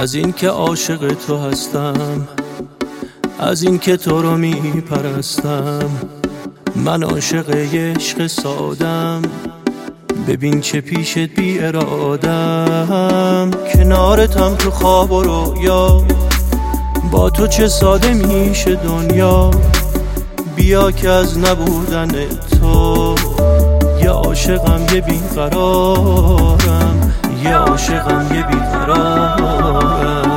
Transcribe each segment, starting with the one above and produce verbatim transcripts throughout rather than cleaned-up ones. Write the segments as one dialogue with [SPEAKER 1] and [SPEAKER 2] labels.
[SPEAKER 1] از این که عاشق تو هستم، از این که تو رو می پرستم، من عاشق عشق سادم. ببین چه پیشت بی ارادم، کنارتم تو خواب و رویا، با تو چه ساده میشه دنیا. بیا که از نبودن تو یه عاشقم یه بیقرارم، یه عاشقم یه بیقرارم.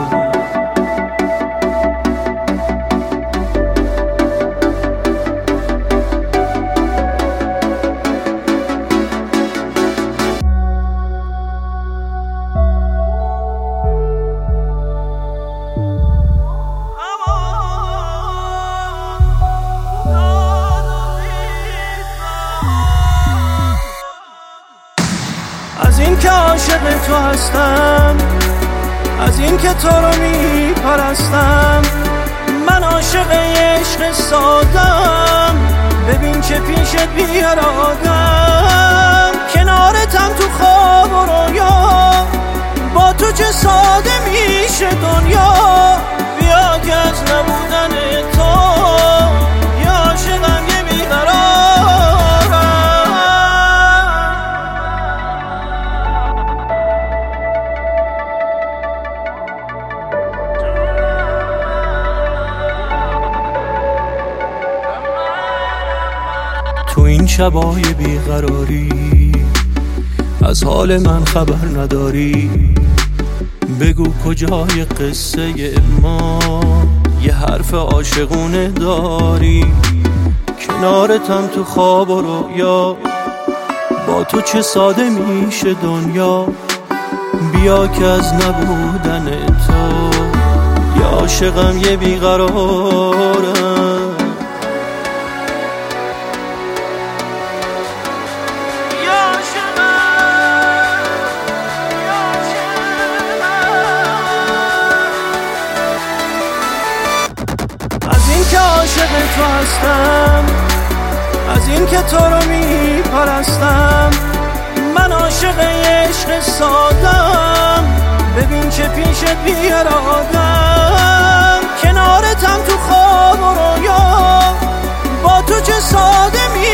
[SPEAKER 2] از این که عاشق تو هستم، از این که تو رو می پرستم، من عاشق عشق سادم. ببین چه پیشت بی ارادم، کنارتم تو خواب و رویا، با تو چه ساده میشه دنیا. بیا که از نبودن تو یه عاشقم یه بیقرارم.
[SPEAKER 1] تو این شبای بیقراری از حال من خبر نداری، بگو کجای قصه ما یه حرف عاشقونه داری. کنارتم تو خواب و رویا، با تو چه ساده میشه دنیا. بیا که از نبودن تو یه عاشقم یه بیقرارم.
[SPEAKER 2] از این که عاشق تو هستم، از این که تو رو می پرستم، من عاشق عشق سادم. ببین چه پیشت بی ارادم، کنارتم تو خواب و رویا، با تو چه ساده می